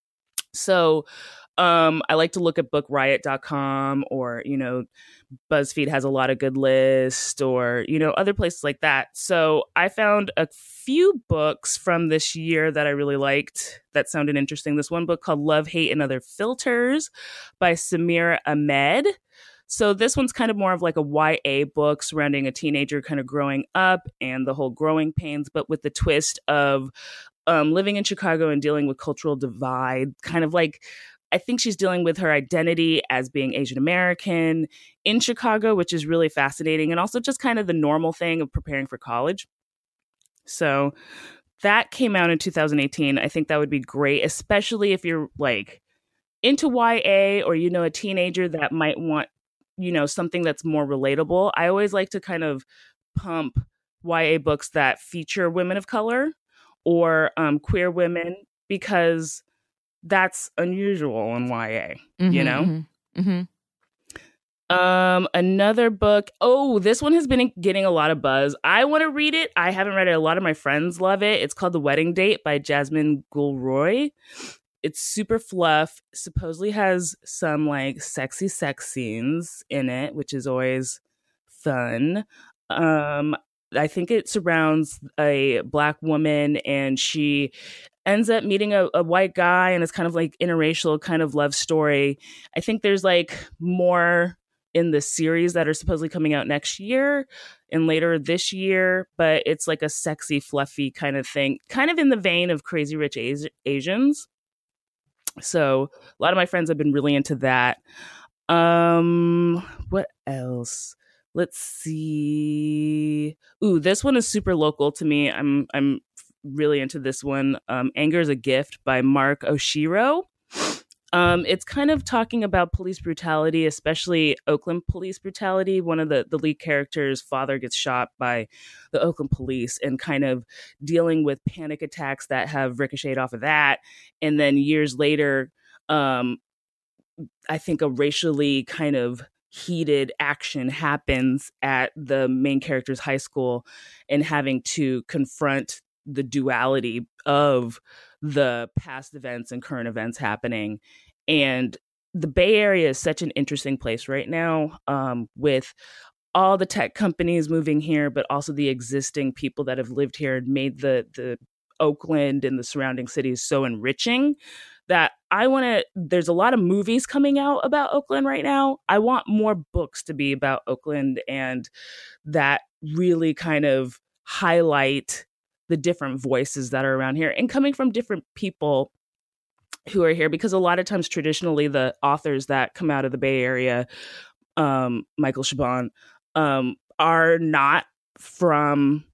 So um, I like to look at book riot dot com or, you know, BuzzFeed has a lot of good lists or, you know, other places like that. So I found a few books from this year that I really liked that sounded interesting. This one book called Love, Hate, and Other Filters by Samira Ahmed. So this one's kind of more of like a Y A book surrounding a teenager kind of growing up and the whole growing pains, but with the twist of um, living in Chicago and dealing with cultural divide, kind of like I think she's dealing with her identity as being Asian American in Chicago, which is really fascinating. And also just kind of the normal thing of preparing for college. So that came out in two thousand eighteen. I think that would be great, especially if you're like into Y A or, you know, a teenager that might want, you know, something that's more relatable. I always like to kind of pump Y A books that feature women of color or um, queer women because that's unusual in Y A, Mm-hmm, you know? Mm-hmm, mm-hmm. Um, another book. Oh, this one has been getting a lot of buzz. I want to read it. I haven't read it. A lot of my friends love it. It's called The Wedding Date by Jasmine Gulroy. It's super fluff. Supposedly has some like sexy sex scenes in it, which is always fun. Um, I think it surrounds a Black woman and she ends up meeting a, a white guy and it's kind of like interracial kind of love story. I think there's like more in the series that are supposedly coming out next year and later this year, but it's like a sexy, fluffy kind of thing, kind of in the vein of Crazy Rich Asi- Asians. So a lot of my friends have been really into that. Um, what else? Let's see. Ooh, this one is super local to me. I'm I'm really into this one. Um, Anger is a Gift by Mark Oshiro. Um, it's kind of talking about police brutality, especially Oakland police brutality. One of the, the lead characters' father gets shot by the Oakland police and kind of dealing with panic attacks that have ricocheted off of that. And then years later, um, I think a racially kind of heated action happens at the main character's high school and having to confront the duality of the past events and current events happening. And the Bay Area is such an interesting place right now, um, with all the tech companies moving here, but also the existing people that have lived here and made the the Oakland and the surrounding cities so enriching that I want to, there's a lot of movies coming out about Oakland right now. I want more books to be about Oakland and that really kind of highlight the different voices that are around here and coming from different people who are here, because a lot of times traditionally the authors that come out of the Bay Area, um, Michael Chabon, um, are not from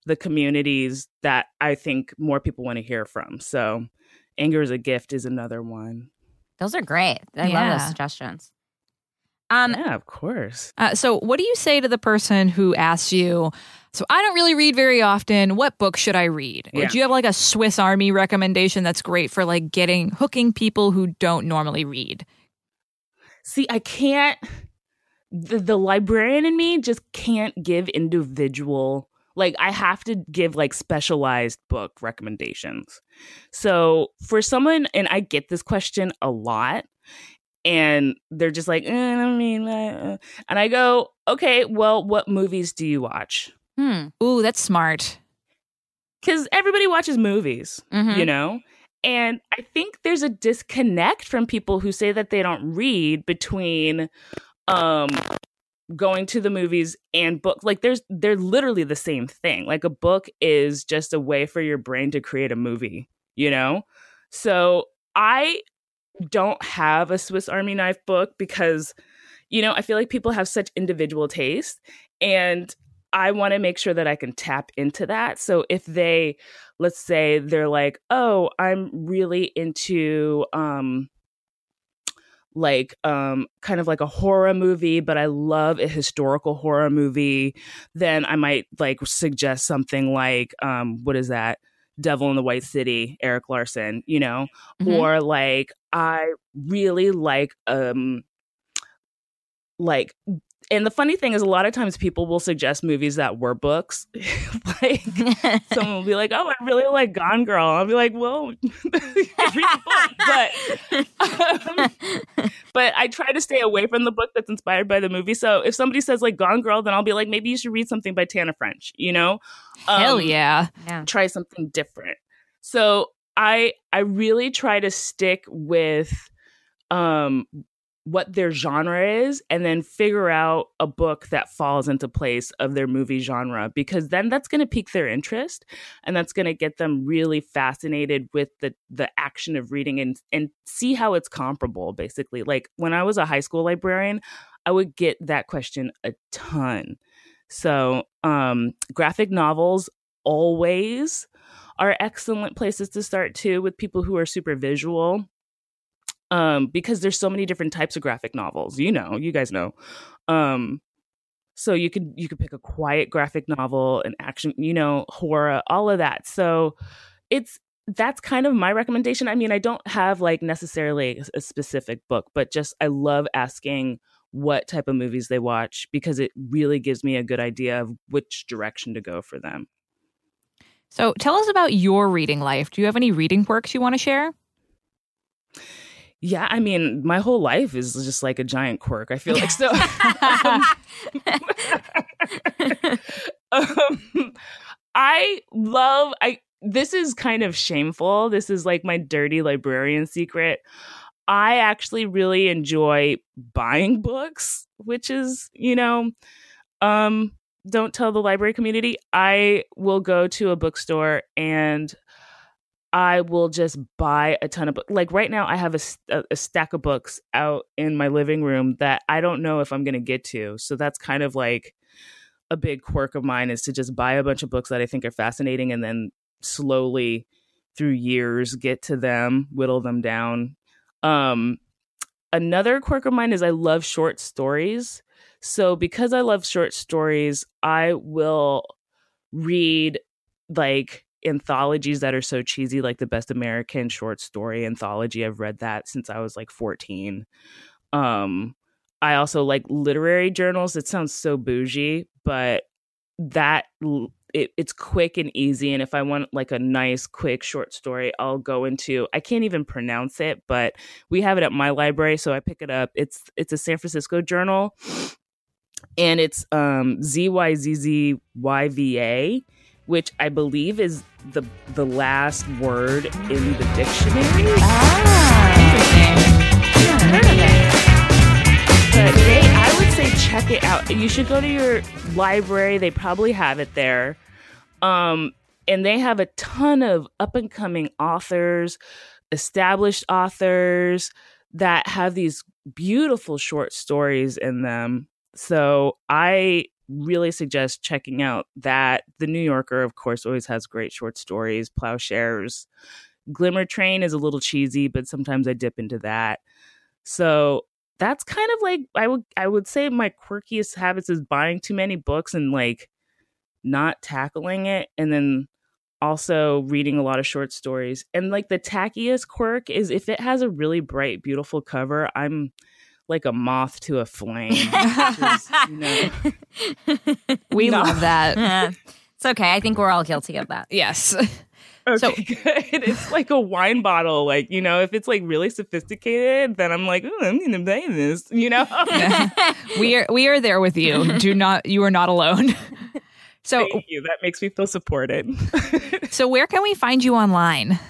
the communities that I think more people want to hear from. So Anger is a Gift is another one. Those are great. I love Yeah. those suggestions. Um, yeah, of course. Uh, so, what do you say to the person who asks you, so I don't really read very often, what book should I read? Or Yeah. do you have like a Swiss Army recommendation that's great for like getting, hooking people who don't normally read? See, I can't, the, the librarian in me just can't give individual, like I have to give like specialized book recommendations. So for someone, and I get this question a lot, and they're just like, eh, I mean, uh, and I go, okay, well, what movies do you watch? hmm. Ooh, that's smart. Because everybody watches movies, Mhm. you know? And I think there's a disconnect from people who say that they don't read between um, going to the movies and book. Like there's, they're literally the same thing. Like a book is just a way for your brain to create a movie, you know? So I don't have a Swiss Army knife book because, you know, I feel like people have such individual taste, and I want to make sure that I can tap into that. So if they, let's say they're like, oh, I'm really into um like um kind of like a horror movie, but I love a historical horror movie, then I might like suggest something like um what is that? Devil in the White City, Eric Larson, you know, Mhm. or like I really like um like and the funny thing is a lot of times people will suggest movies that were books. Like someone will be like, oh, I really like Gone Girl. I'll be like, well, read the book. But, um, but I try to stay away from the book that's inspired by the movie. So if somebody says like Gone Girl, then I'll be like, maybe you should read something by Tana French, you know? Hell Um, yeah. Yeah. try something different. So I I really try to stick with um what their genre is, and then figure out a book that falls into place of their movie genre, because then that's going to pique their interest, and that's going to get them really fascinated with the the action of reading, and and see how it's comparable. Basically, like when I was a high school librarian, I would get that question a ton. So um graphic novels always are excellent places to start too, with people who are super visual. Um, because there's so many different types of graphic novels, you know, you guys know. Um, so you could you could pick a quiet graphic novel, an action, you know, horror, all of that. So it's that's kind of my recommendation. I mean, I don't have like necessarily a specific book, but just I love asking what type of movies they watch, because it really gives me a good idea of which direction to go for them. So tell us about your reading life. Do you have any reading quirks you want to share? Yeah, I mean, my whole life is just like a giant quirk, I feel like. So um, I love I this is kind of shameful. This is like my dirty librarian secret. I actually really enjoy buying books, which is, you know, um don't tell the library community. I will go to a bookstore and I will just buy a ton of books. Like right now, I have a, a, a stack of books out in my living room that I don't know if I'm going to get to. So that's kind of like a big quirk of mine, is to just buy a bunch of books that I think are fascinating, and then slowly through years get to them, whittle them down. Um, another quirk of mine is I love short stories. So because I love short stories, I will read like anthologies that are so cheesy, like the Best American Short Story Anthology. I've read that since I was like fourteen. Um, I also like literary journals. It sounds so bougie, but that it, it's quick and easy. And if I want like a nice, quick short story, I'll go into, I can't even pronounce it, but we have it at my library, so I pick it up. It's it's a San Francisco journal, and it's um, Z Y Z Z Y V A, which I believe is the the last word in the dictionary. But they, I would say check it out. You should go to your library. They probably have it there. Um, and they have a ton of up-and-coming authors, established authors that have these beautiful short stories in them. So I really suggest checking out that. The New Yorker, of course, always has great short stories. Plowshares. Glimmer Train is a little cheesy, but sometimes I dip into that. So that's kind of like, I would I would say my quirkiest habits is buying too many books and like not tackling it, and then also reading a lot of short stories. And like the tackiest quirk is if it has a really bright, beautiful cover, I'm like a moth to a flame. Is, you know. We No. love that. It's okay. I think we're all guilty of that. Yes. Okay, So- good. It's like a wine bottle. Like, you know, if it's like really sophisticated, then I'm like, oh, I'm going to buy this, you know? we are we are there with you. Do not you are not alone. So Thank you. That makes me feel supported. so where can we find you online?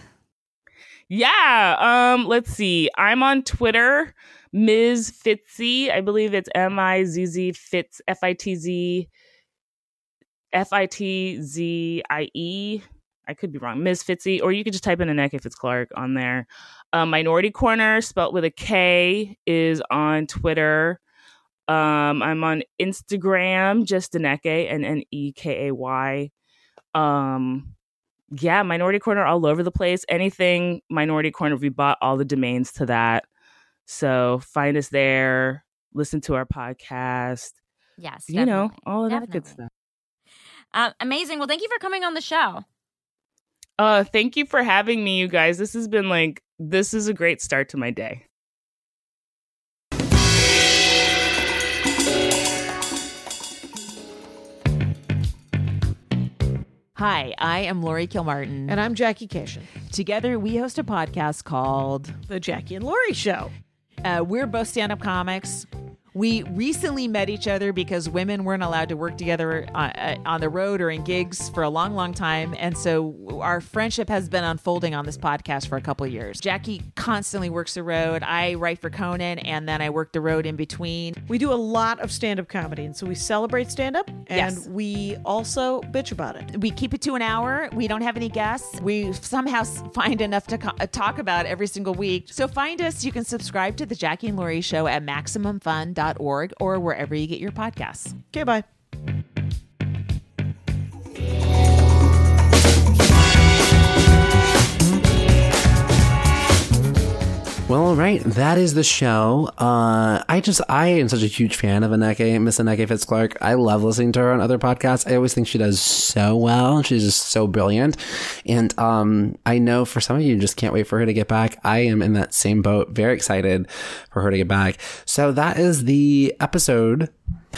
Yeah. Um, let's see. I'm on Twitter, Miz Fitzy. I believe it's M I Z Z Fitz F I T Z F I T Z I E. I could be wrong. Miz Fitzy, or you could just type in Aneke Fitz-Clarke on there. Um, Minority Corner, spelt with a K, is on Twitter. Um, I'm on Instagram, just Aneke, N N E K A Y. Um, yeah, Minority Corner all over the place. Anything Minority Corner, we bought all the domains to that. So find us there, listen to our podcast, Yes, you know, definitely. all of that good Definitely. stuff. Uh, amazing. Well, thank you for coming on the show. Uh, thank you for having me, you guys. This has been like, this is a great start to my day. Hi, I am Lori Kilmartin. And I'm Jackie Cation. Together, we host a podcast called The Jackie and Lori Show. uh, We're Both Stand-Up Comics. We recently met each other because women weren't allowed to work together uh, uh, on the road or in gigs for a long, long time. And so our friendship has been unfolding on this podcast for a couple of years. Jackie constantly works the road. I write for Conan, and then I work the road in between. We do a lot of stand-up comedy, and so we celebrate stand-up, and Yes. we also bitch about it. We keep it to an hour. We don't have any guests. We somehow s- find enough to co- uh, talk about every single week. So find us. You can subscribe to the Jackie and Laurie Show at maximum fun dot org or wherever you get your podcasts. Okay, bye. Well, all right, that is the show. Uh, I just, I am such a huge fan of Aneke, Miss Aneke Fitz-Clarke. I love listening to her on other podcasts. I always think she does so well. She's just so brilliant. And um, I know for some of you just can't wait for her to get back. I am in that same boat. Very excited for her to get back. So that is the episode.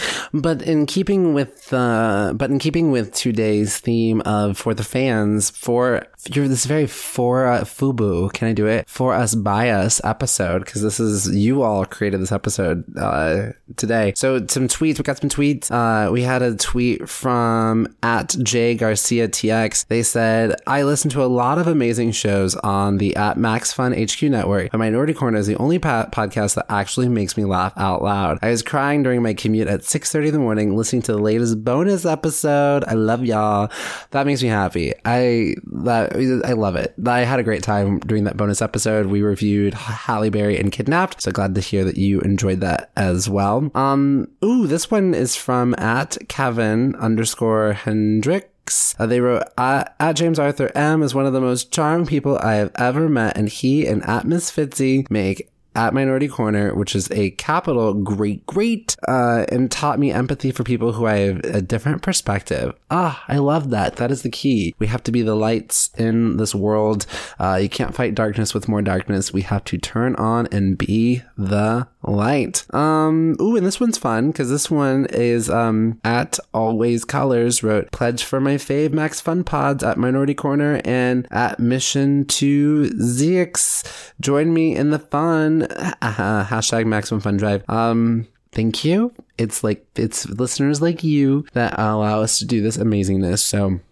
But in keeping with uh, but in keeping with today's theme of for the fans, for you're this very for uh, FUBU, can I do it? For us by us episode, because this is you all created this episode uh, today. So some tweets, we got some tweets. Uh, we had a tweet from at J Garcia T X. They said, I listen to a lot of amazing shows on the at Max Fun H Q network, but Minority Corner is the only pa- podcast that actually makes me laugh out loud. I was crying during my commute at six thirty in the morning listening to the latest bonus episode. I love y'all. That makes me happy. I that I love it. I had a great time doing that bonus episode. We reviewed Halle Berry and Kidnapped, so glad to hear that you enjoyed that as well. Um, ooh, this one is from at Kevin underscore Hendrick. Uh, they wrote, uh, at James Arthur M is one of the most charming people I have ever met, and he and at Miss Fitzy make at Minority Corner, which is a capital great, great, uh, and taught me empathy for people who I have a different perspective. Ah, I love that. That is the key. We have to be the lights in this world. Uh, you can't fight darkness with more darkness. We have to turn on and be the light. Um, ooh, and this one's fun because this one is, um, at Always Colors wrote, pledge for my fave Max Fun Pods at Minority Corner and at Mission to Z X. Join me in the fun. Uh, hashtag Maximum Fun Drive. Um, thank you. It's like, it's listeners like you that allow us to do this amazingness. So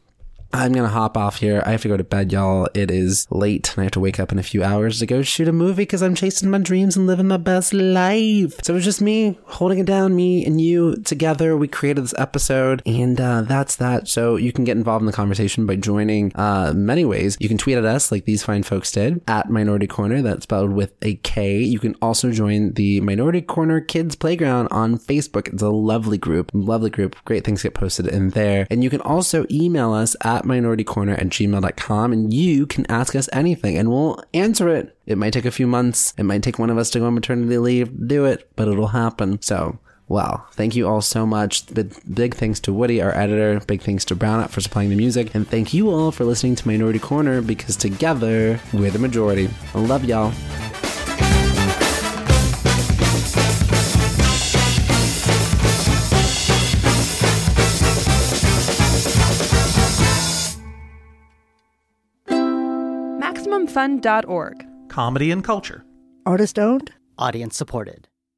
I'm going to hop off here. I have to go to bed, y'all. It is late and I have to wake up in a few hours to go shoot a movie because I'm chasing my dreams and living my best life. So it was just me holding it down, me and you together. We created this episode and uh, that's that. So you can get involved in the conversation by joining uh, many ways. You can tweet at us like these fine folks did at Minority Corner. That's spelled with a K. You can also join the Minority Corner Kids Playground on Facebook. It's a lovely group, lovely group. Great things get posted in there. And you can also email us at minoritycorner at gmail dot com and you can ask us anything and we'll answer it. It might take a few months. It might take one of us to go on maternity leave to do it, but it'll happen. So, wow. Thank you all so much. Big, big thanks to Woody, our editor. Big thanks to Brownout for supplying the music. And thank you all for listening to Minority Corner because together we're the majority. I love y'all. Maximum Fun dot org. Comedy and culture. Artist owned. Audience supported.